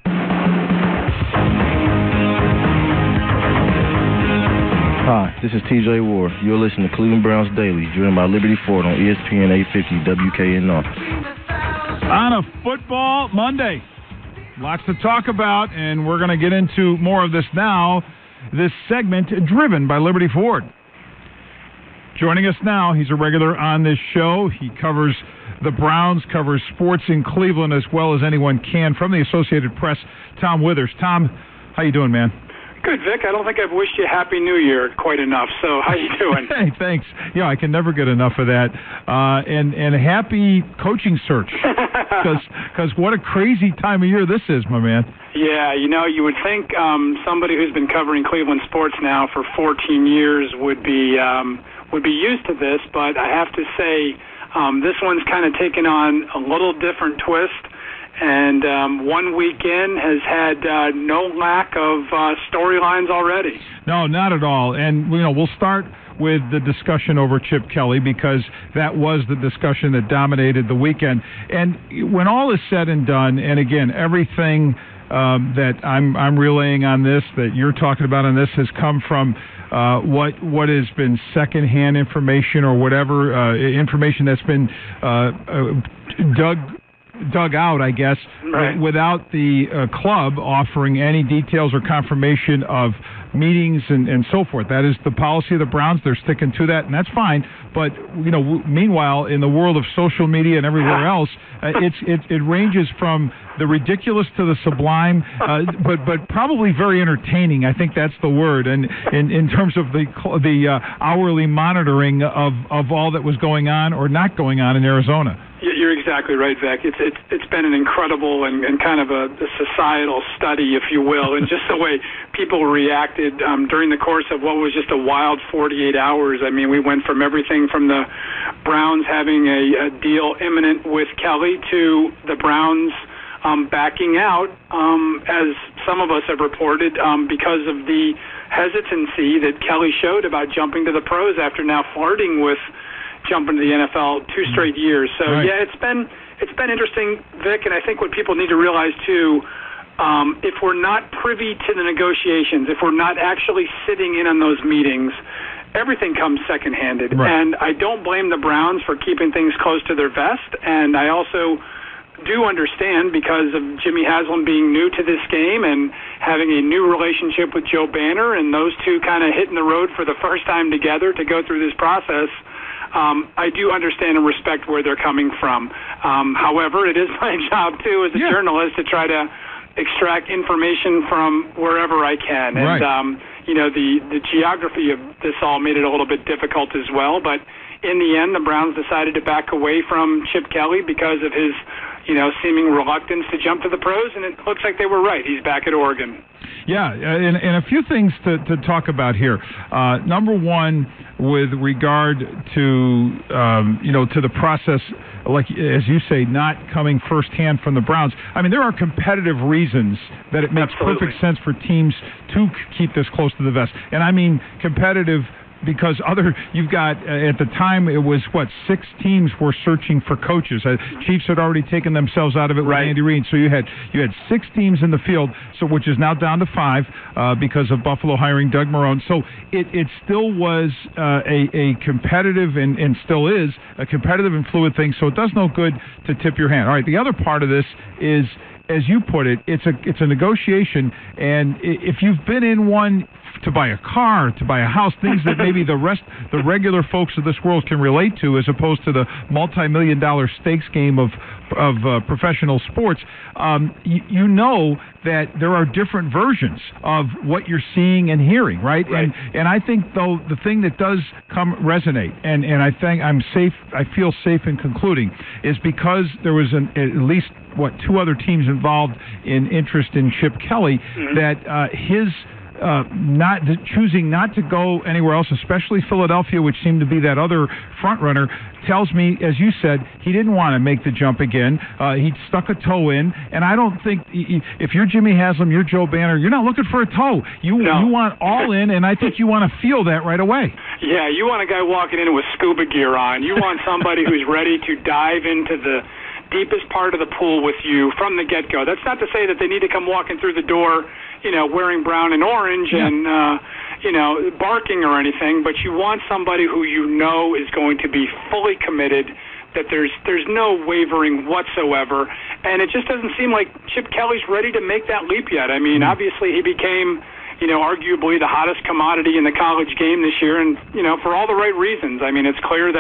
Hi, this is TJ Ward. You're listening to Cleveland Browns Daily, driven by Liberty Ford on ESPN 850 WKNR.
On a football Monday. Lots to talk about, and we're going to get into more of this now. This segment driven by Liberty Ford. Joining us now, he's a regular on this show. He covers the Browns, covers sports in Cleveland as well as anyone can. From the Associated Press, Tom Withers. Tom, how you doing, man?
Good, Vic. I don't think I've wished you a Happy New Year quite enough. So how you doing?
Hey, thanks. Yeah, I can never get enough of that. And a happy coaching search, because what a crazy time of year this is, my man.
Yeah, you would think somebody who's been covering Cleveland sports now for 14 years would be used to this, but I have to say this one's kind of taken on a little different twist. And 1 week in has had no lack of storylines already.
No, not at all. And we'll start with the discussion over Chip Kelly, because that was the discussion that dominated the weekend. And when all is said and done, and again, everything that I'm relaying on this, that you're talking about on this, has come from what has been secondhand information or whatever information that's been dug out, I guess, right, without the club offering any details or confirmation of meetings and so forth. That is the policy of the Browns. They're sticking to that, and that's fine. But meanwhile, in the world of social media and everywhere else, it ranges from the ridiculous to the sublime, but probably very entertaining. I think that's the word. And in terms of the hourly monitoring of all that was going on or not going on in Arizona.
You're exactly right, Vic. It's been an incredible and kind of a societal study, if you will, and just the way people reacted during the course of what was just a wild 48 hours. I mean, we went from everything from the Browns having a deal imminent with Kelly to the Browns backing out, as some of us have reported, because of the hesitancy that Kelly showed about jumping to the pros after now flirting with jumping to the NFL 2 straight years. So right. Yeah, it's been interesting, Vic, and I think what people need to realize too, if we're not privy to the negotiations, if we're not actually sitting in on those meetings, everything comes second-handed. Right. And I don't blame the Browns for keeping things close to their vest, and I also do understand, because of Jimmy Haslam being new to this game and having a new relationship with Joe Banner, and those two kind of hitting the road for the first time together to go through this process, I do understand and respect where they're coming from. However, it is my job, too, as a journalist, to try to extract information from wherever I can. And, right. The geography of this all made it a little bit difficult as well. But in the end, the Browns decided to back away from Chip Kelly because of his seeming reluctance to jump to the pros, and it looks like they were right. He's back at Oregon.
Yeah, and a few things to talk about here. Number one, with regard to to the process, like as you say, not coming firsthand from the Browns. I mean, there are competitive reasons that it makes perfect sense for teams to keep this close to the vest, and I mean competitive. Because you've got, at the time, it was, 6 teams were searching for coaches. Chiefs had already taken themselves out of it with Andy Reid. So you had 6 teams in the field, which is now down to 5 because of Buffalo hiring Doug Marrone. So it still was a competitive and still is a competitive and fluid thing. So it does no good to tip your hand. All right, the other part of this is, as you put it, it's a negotiation. And if you've been in one, to buy a car, to buy a house, things that maybe the regular folks of this world can relate to, as opposed to the multi-million-dollar stakes game of professional sports, you know that there are different versions of what you're seeing and hearing, right? And I think, though, the thing that does resonate, and I think I feel safe in concluding, is because there was at least 2 other teams involved in interest in Chip Kelly, that his choosing not to go anywhere else, especially Philadelphia, which seemed to be that other front runner, tells me, as you said, he didn't want to make the jump again. He stuck a toe in, and I don't think, if you're Jimmy Haslam, you're Joe Banner, you're not looking for a toe. You want all in, and I think you want to feel that right away.
Yeah, you want a guy walking in with scuba gear on. You want somebody who's ready to dive into the deepest part of the pool with you from the get-go. That's not to say that they need to come walking through the door, wearing brown and orange and, barking or anything, but you want somebody who is going to be fully committed, that there's no wavering whatsoever, and it just doesn't seem like Chip Kelly's ready to make that leap yet. I mean, obviously he became, arguably the hottest commodity in the college game this year, and, for all the right reasons. I mean, it's clear that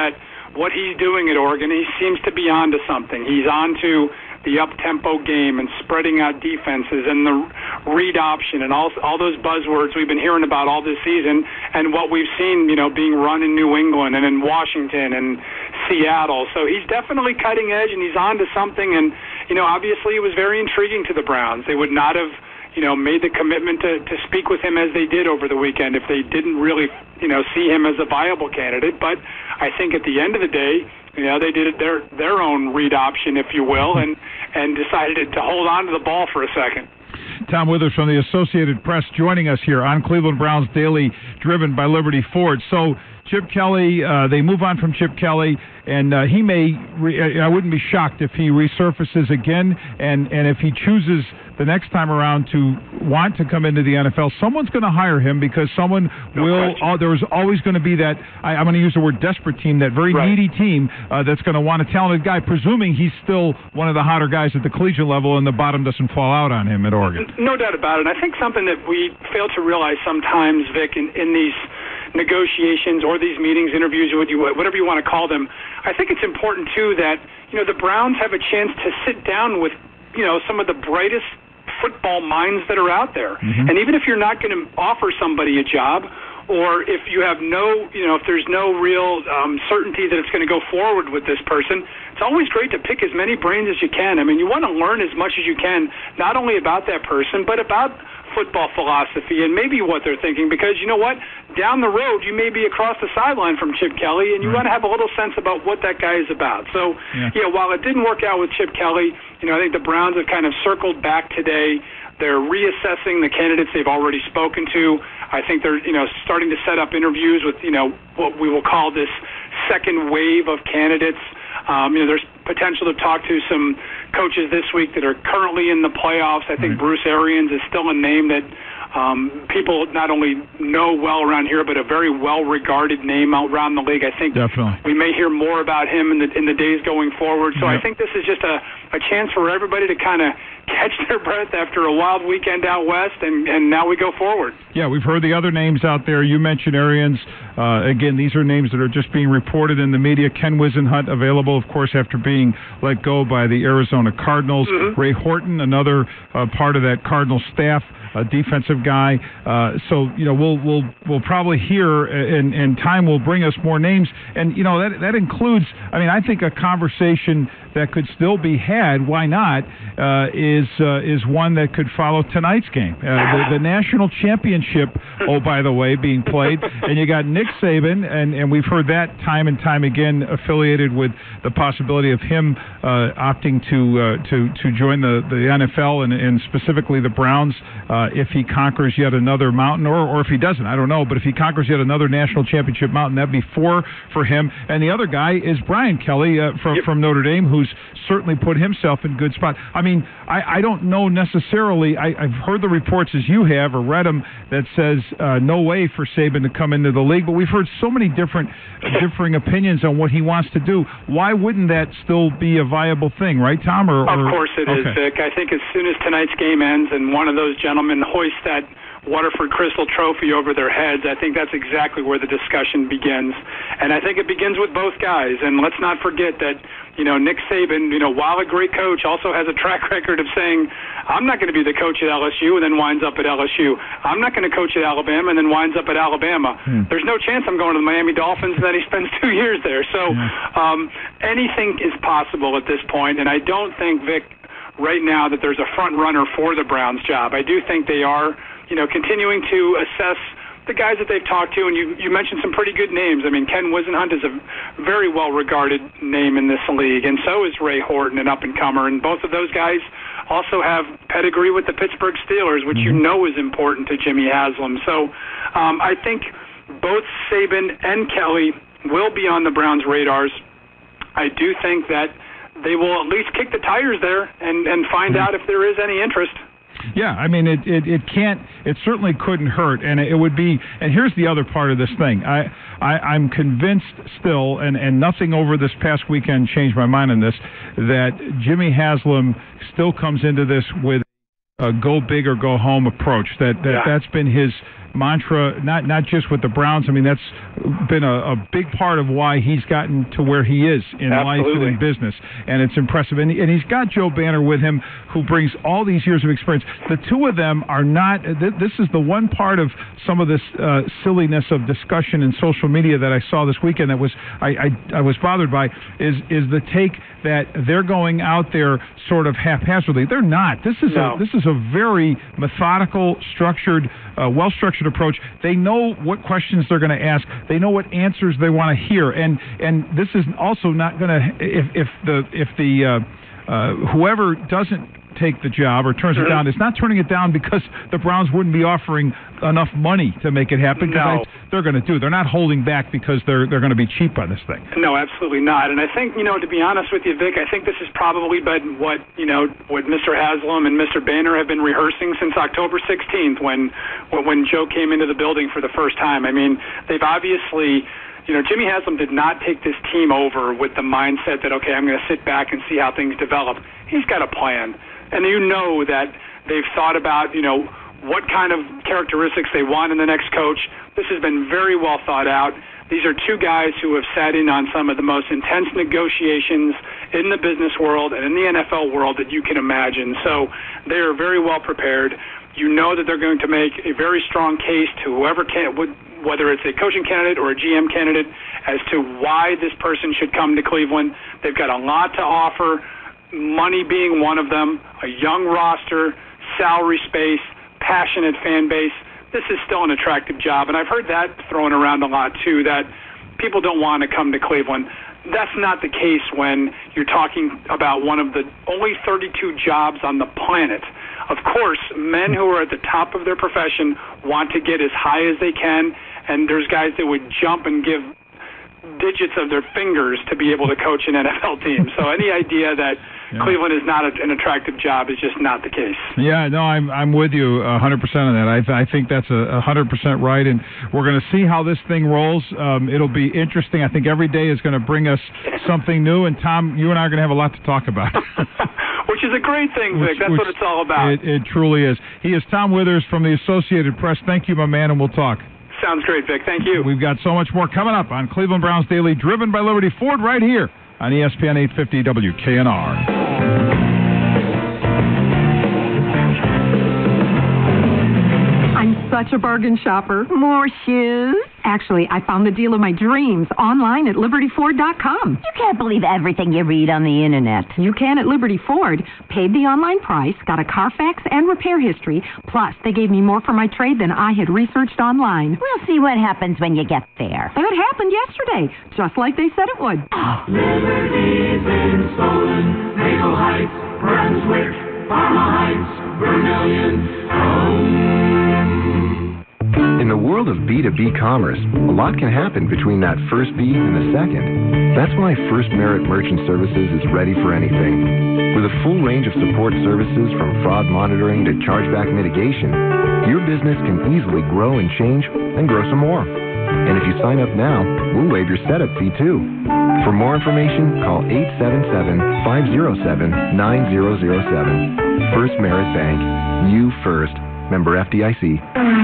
what he's doing at Oregon, he seems to be onto something. He's onto the up-tempo game and spreading out defenses and the read option and all those buzzwords we've been hearing about all this season and what we've seen, being run in New England and in Washington and Seattle. So he's definitely cutting edge and he's onto something. And, obviously it was very intriguing to the Browns. They would not have, made the commitment to speak with him as they did over the weekend if they didn't really, see him as a viable candidate. But I think at the end of the day, they did their own read option, if you will, and decided to hold on to the ball for a second.
Tom Withers from the Associated Press joining us here on Cleveland Browns Daily, driven by Liberty Ford. So Chip Kelly, they move on from Chip Kelly, and he may, I wouldn't be shocked if he resurfaces again, and if he chooses the next time around to want to come into the NFL, someone's going to hire him because someone will, there's always going to be that, I'm going to use the word desperate team, that very needy team that's going to want a talented guy, presuming he's still one of the hotter guys at the collegiate level and the bottom doesn't fall out on him at Oregon.
No doubt about it. I think something that we fail to realize sometimes, Vic, in these negotiations or these meetings, interviews, whatever you want to call them, I think it's important, too, that, the Browns have a chance to sit down with, some of the brightest football minds that are out there. Mm-hmm. And even if you're not going to offer somebody a job, or if you have no, if there's no real certainty that it's going to go forward with this person, it's always great to pick as many brains as you can. I mean, you want to learn as much as you can, not only about that person, but about football philosophy and maybe what they're thinking, because you know what? Down the road, you may be across the sideline from Chip Kelly, and you want to have a little sense about what that guy is about. So, while it didn't work out with Chip Kelly, I think the Browns have kind of circled back today. They're reassessing the candidates they've already spoken to. I think they're, starting to set up interviews with, what we will call this second wave of candidates. There's potential to talk to some coaches this week that are currently in the playoffs. I think Bruce Arians is still a name that people not only know well around here, but a very well-regarded name out around the league. I think we may hear more about him in the days going forward. So I think this is just a chance for everybody to kind of catch their breath after a wild weekend out west, and now we go forward.
Yeah, we've heard the other names out there. You mentioned Arians. Again, these are names that are just being reported in the media. Ken Wisenhunt, available, of course, after being let go by the Arizona Cardinals. Ray Horton, another part of that Cardinal staff, a defensive guy. So, we'll probably hear, and time will bring us more names. And, that includes, I think a conversation that could still be had, why not, is one that could follow tonight's game. The national championship, by the way, being played. And you got Nick Saban, and we've heard that time and time again, affiliated with the possibility of him opting to join the NFL and specifically the Browns if he conquers yet another mountain, or if he doesn't, I don't know, but if he conquers yet another national championship mountain, that'd be 4 for him. And the other guy is Brian Kelly from Notre Dame, who's certainly put himself in good spot. I don't know necessarily, I've heard the reports as you have, or read them, that says no way for Saban to come into the league, but we've heard so many differing opinions on what he wants to do. Why wouldn't that still be a viable thing, right, Tom? Of
course it is, Vic. I think as soon as tonight's game ends and one of those gentlemen hoists that Waterford Crystal Trophy over their heads, I think that's exactly where the discussion begins. And I think it begins with both guys. And let's not forget that, Nick Saban, while a great coach, also has a track record of saying, I'm not going to be the coach at LSU and then winds up at LSU. I'm not going to coach at Alabama and then winds up at Alabama. There's no chance I'm going to the Miami Dolphins, and then he spends 2 years there. So anything is possible at this point. And I don't think, Vic, right now that there's a front runner for the Browns job. I do think they are continuing to assess the guys that they've talked to, and you mentioned some pretty good names. Ken Wisenhunt is a very well-regarded name in this league, and so is Ray Horton, an up-and-comer, and both of those guys also have pedigree with the Pittsburgh Steelers, which is important to Jimmy Haslam. So I think both Saban and Kelly will be on the Browns' radars. I do think that they will at least kick the tires there and find out if there is any interest.
Yeah, it certainly couldn't hurt, and it would be, and here's the other part of this thing. I'm convinced still, and nothing over this past weekend changed my mind on this, that Jimmy Haslam still comes into this with a go big or go home approach. That's been his mantra, not just with the Browns. I mean, that's been a big part of why he's gotten to where he is in life and in business, and it's impressive. And he's got Joe Banner with him, who brings all these years of experience. The two of them are not. This is the one part of some of this silliness of discussion in social media that I saw this weekend that was I was bothered by is the take that they're going out there sort of haphazardly. They're not. This is a very methodical, structured, well-structured approach. They know what questions they're going to ask. They know what answers they want to hear. And this is also not going to if the whoever doesn't take the job or turns it down, it's not turning it down because the Browns wouldn't be offering enough money to make it happen. Because they're going to do. They're not holding back because they're going to be cheap on this thing.
No, absolutely not. And I think, to be honest with you, Vic, I think this has probably been what Mr. Haslam and Mr. Banner have been rehearsing since October 16th when Joe came into the building for the first time. I mean, they've obviously. Jimmy Haslam did not take this team over with the mindset that, okay, I'm going to sit back and see how things develop. He's got a plan. And that they've thought about, what kind of characteristics they want in the next coach. This has been very well thought out. These are two guys who have sat in on some of the most intense negotiations in the business world and in the NFL world that you can imagine. So they are very well prepared. You know that they're going to make a very strong case to whoever whether it's a coaching candidate or a GM candidate, as to why this person should come to Cleveland. They've got a lot to offer, money being one of them, a young roster, salary space, passionate fan base. This is still an attractive job, and I've heard that thrown around a lot, too, that people don't want to come to Cleveland. That's not the case when you're talking about one of the only 32 jobs on the planet. Of course, men who are at the top of their profession want to get as high as they can, and there's guys that would jump and give digits of their fingers to be able to coach an NFL team. So any idea that Cleveland is not an attractive job is just not the case.
Yeah, no, I'm with you 100% on that. I think that's 100% right, and we're going to see how this thing rolls. It'll be interesting. I think every day is going to bring us something new, and Tom, you and I are going to have a lot to talk about.
Which is a great thing, Vic. That's what it's all about.
It truly is. He is Tom Withers from the Associated Press. Thank you, my man, and we'll talk.
Sounds great, Vic. Thank you.
We've got so much more coming up on Cleveland Browns Daily, driven by Liberty Ford, right here on ESPN 850 WKNR.
Such a bargain shopper. More shoes? Actually, I found the deal of my dreams online at LibertyFord.com.
You can't believe everything you read on the internet.
You can at Liberty Ford. Paid the online price, got a Carfax and repair history, plus they gave me more for my trade than I had researched online.
We'll see what happens when you get there.
That happened yesterday, just like they said it would.
Liberty's in Solon, Maple Heights, Brunswick, Parma Heights, Vermilion,
In the world of B2B commerce, a lot can happen between that first beat and the second. That's why First Merit Merchant Services is ready for anything. With a full range of support services from fraud monitoring to chargeback mitigation, your business can easily grow and change and grow some more. And if you sign up now, we'll waive your setup fee too. For more information, call 877-507-9007. First Merit Bank. You first. Member FDIC.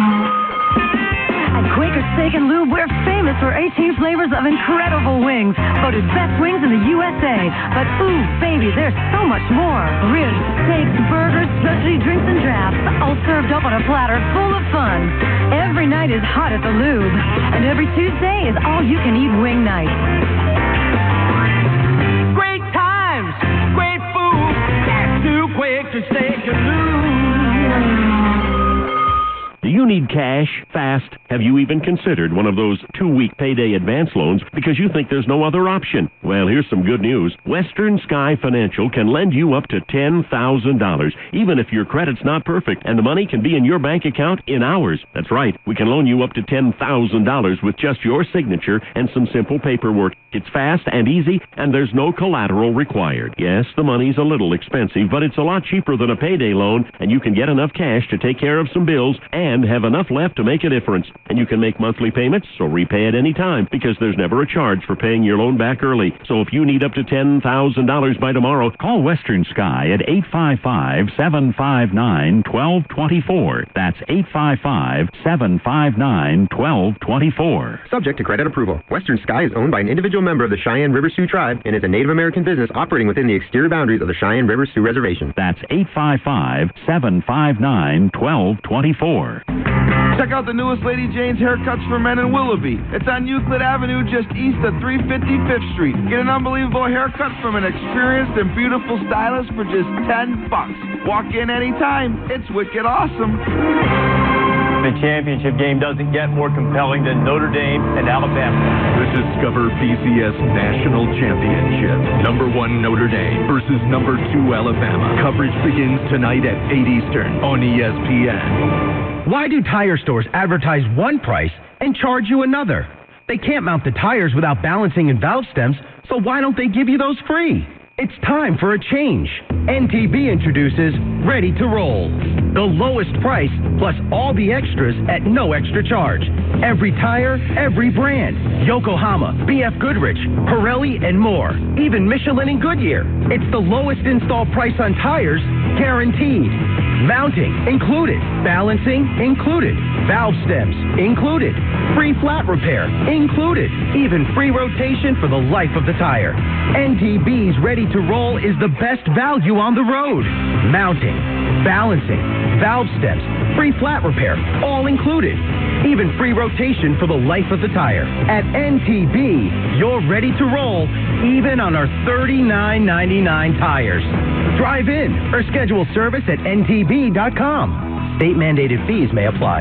At Quaker Steak and Lube, we're famous for 18 flavors of incredible wings. Voted best wings in the USA. But ooh, baby, there's so much more. Ribs, steaks, burgers, specialty drinks, and drafts, all served up on a platter full of fun. Every night is hot at the Lube. And every Tuesday is all-you-can-eat wing night.
Great times, great food, gas too quick to Steak and Lube.
Do you need cash fast? Have you even considered one of those 2-week payday advance loans because you think there's no other option? Well, here's some good news. Western Sky Financial can lend you up to $10,000, even if your credit's not perfect, and the money can be in your bank account in hours. That's right. We can loan you up to $10,000 with just your signature and some simple paperwork. It's fast and easy, and there's no collateral required. Yes, the money's a little expensive, but it's a lot cheaper than a payday loan, and you can get enough cash to take care of some bills and have enough left to make a difference. And you can make monthly payments or repay at any time because there's never a charge for paying your loan back early. So if you need up to $10,000 by tomorrow, call Western Sky at 855-759-1224. That's 855-759-1224.
Subject to credit approval. Western Sky is owned by an individual member of the Cheyenne River Sioux Tribe and is a Native American business operating within the exterior boundaries of the Cheyenne River Sioux Reservation.
That's 855-759-1224.
Check out the newest Lady Jane's haircuts for men in Willoughby. It's on Euclid Avenue, just east of 355th Street. Get an unbelievable haircut from an experienced and beautiful stylist for just $10. Walk in anytime. It's wicked awesome.
The championship game doesn't get more compelling than Notre Dame and Alabama.
The Discover BCS National Championship. Number 1 Notre Dame versus number 2 Alabama. Coverage begins tonight at 8 Eastern on ESPN.
Why do tire stores advertise one price and charge you another? They can't mount the tires without balancing and valve stems, so why don't they give you those free? It's time for a change. NTB introduces Ready to Roll. The lowest price plus all the extras at no extra charge. Every tire, every brand. Yokohama, BF Goodrich, Pirelli, and more. Even Michelin and Goodyear. It's the lowest install price on tires, guaranteed. Mounting included. Balancing included. Valve stems included. Free flat repair included. Even free rotation for the life of the tire. NTB's Ready to Roll is the best value on the road. Mounting, balancing, valve stems, free flat repair, all included. Even free rotation for the life of the tire. At NTB, you're ready to roll, even on our $39.99 tires. Drive in or schedule service at ntb.com. State mandated fees may apply.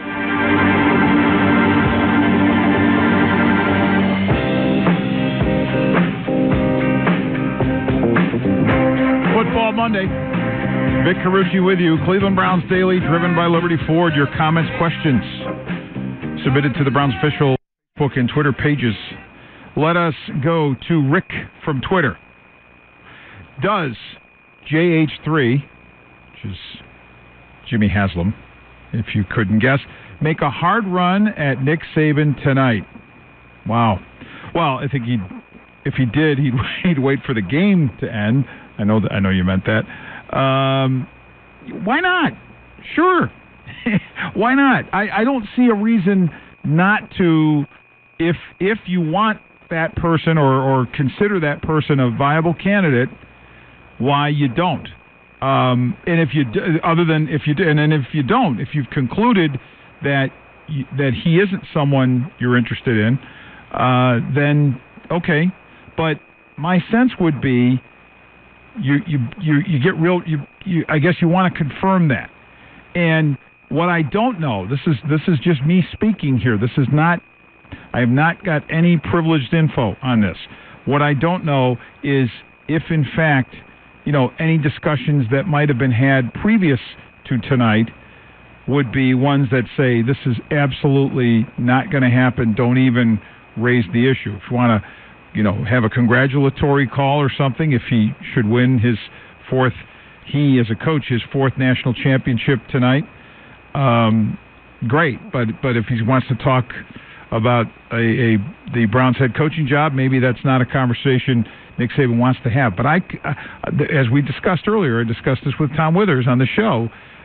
Football Monday. Vic Carucci with you. Cleveland Browns Daily, driven by Liberty Ford. Your comments, questions, submitted to the Browns official Facebook and Twitter pages. Let us go to Rick from Twitter. Does JH3, which is Jimmy Haslam, if you couldn't guess, make a hard run at Nick Saban tonight? Wow. Well, I think if he did, he'd wait for the game to end. I know you meant that. Why not? Sure. Why not? I don't see a reason not to, if you want that person or consider that person a viable candidate, why you don't. And if you don't, if you've concluded that he isn't someone you're interested in, then okay. But my sense would be you get real. I guess you want to confirm that. And what I don't know, this is just me speaking here. This is not. I have not got any privileged info on this. What I don't know is if, in fact, any discussions that might have been had previous to tonight would be ones that say this is absolutely not going to happen. Don't even raise the issue. If you want to, have a congratulatory call or something, if he should win his fourth national championship tonight, great. But if he wants to talk about the Browns head coaching job, maybe that's not a conversation Nick Saban wants to have. But as we discussed earlier, I discussed this with Tom Withers on the show,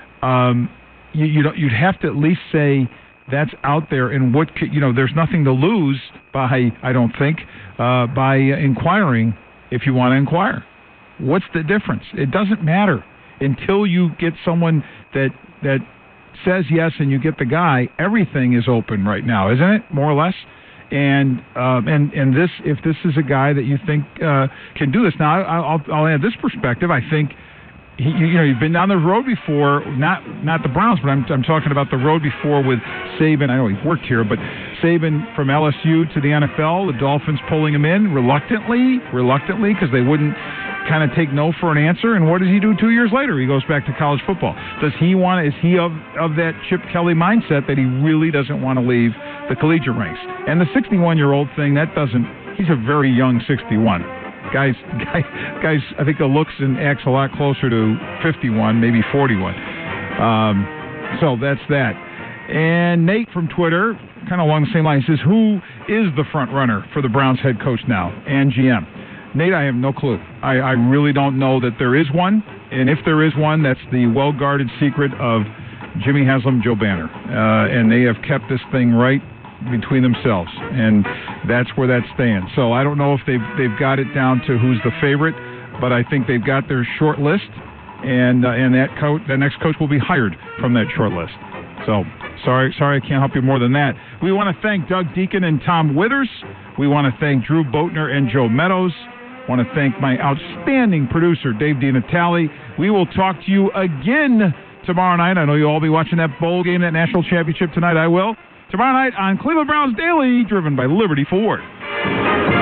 you'd have to at least say that's out there, and there's nothing to lose by, I don't think, by inquiring if you want to inquire. What's the difference? It doesn't matter until you get someone that says yes and you get the guy. Everything is open right now, isn't it? More or less. And this, if this is a guy that you think can do this, now I'll add this perspective. I think you've been down the road before, not the Browns, but I'm talking about the road before with Saban. I know he worked here, but Saban from LSU to the NFL, the Dolphins pulling him in reluctantly because they wouldn't kind of take no for an answer. And what does he do 2 years later? He goes back to college football. Is he of that Chip Kelly mindset that he really doesn't want to leave the collegiate ranks? And the 61-year-old thing, he's a very young 61. Guys, I think the looks and acts a lot closer to 51, maybe 41. So that's that. And Nate from Twitter, kind of along the same line, says, who is the front runner for the Browns head coach now and GM? Nate, I have no clue. I really don't know that there is one. And if there is one, that's the well-guarded secret of Jimmy Haslam, Joe Banner. And they have kept this thing right between themselves. And that's where that stands. So I don't know if they've got it down to who's the favorite, but I think they've got their short list. And that next coach will be hired from that short list. So sorry I can't help you more than that. We want to thank Doug Deacon and Tom Withers. We want to thank Drew Boatner and Joe Meadows. Want to thank my outstanding producer, Dave DiNatale. We will talk to you again tomorrow night. I know you'll all be watching that bowl game, that national championship tonight. I will. Tomorrow night on Cleveland Browns Daily, driven by Liberty Ford.